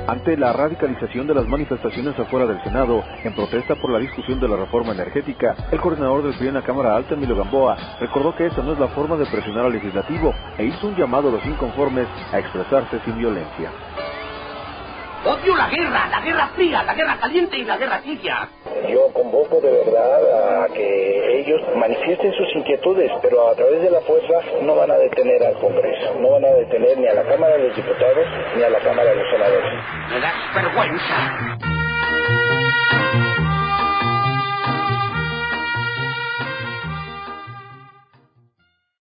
Ante la radicalización de las manifestaciones afuera del Senado, en protesta por la discusión de la reforma energética, el coordinador del PRI en la Cámara Alta, Emilio Gamboa, recordó que esa no es la forma de presionar al legislativo e hizo un llamado a los inconformes a expresarse sin violencia. Odio la guerra fría, la guerra caliente y la guerra tibia. Yo convoco de verdad a que ellos manifiesten sus inquietudes, pero a través de la fuerza no van a detener al Congreso, no van a detener ni a la Cámara de los Diputados ni a la Cámara de los Senadores. Me das vergüenza.